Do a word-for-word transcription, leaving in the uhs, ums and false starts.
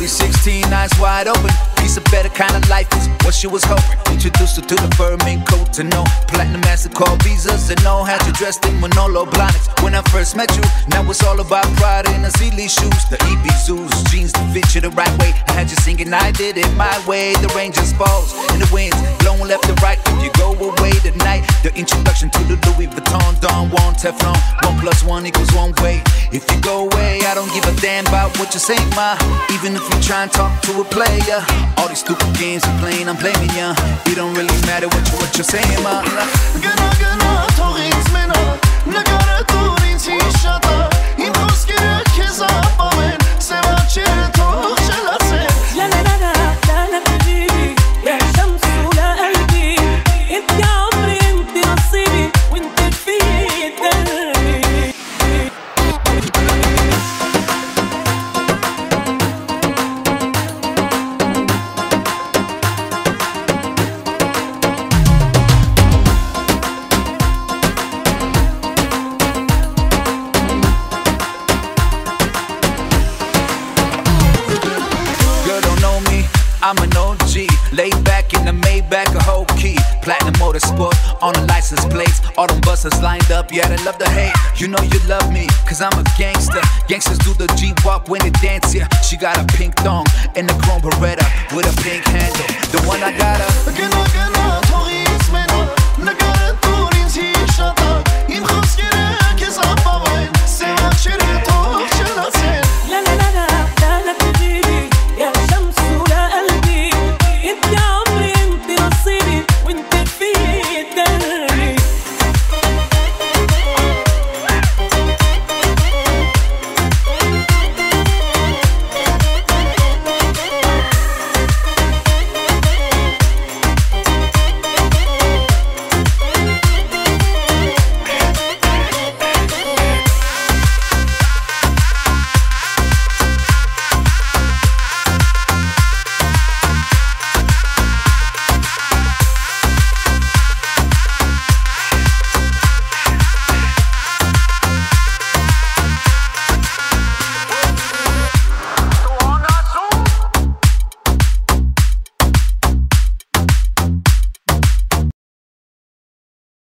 Only sixteen, eyes wide open. Piece of better kind of life is what she was hoping. Introduced her to the fur mink coat to know platinum MasterCard visas and know how to dress in Manolo Blahniks. When I first met you, now it's all about pride in the Sealy shoes, the E B Zoos, jeans that fit you the right way. I had you singing, I did it my way. The rain just falls and the winds blowing left and right. If you go away tonight, the introduction to the Louis Vuitton Don Juan Teflon. One plus one equals one way. If you go away, I don't give a damn about what you're saying, ma. Even if you try and talk to a player, all these stupid games you're playing, I'm blaming ya. It don't really matter what, you, what you're saying, ma. Gana gana toghins mena Nagare turin si shata In koskire keza bamen Sevache tog jelase La la la la la la حبيبي يا شمس ولا قلبي انت يا عمري انت نصيبي وانت في دربي I'm an O G, laid back in the Maybach, a whole key. Platinum Motorsport on the license plates. All them busters lined up, yeah, they love the hate. You know you love me, cause I'm a gangster. Gangsters do the G-walk when they dance, yeah. She got a pink thong and a chrome Beretta with a pink handle. The one I got her.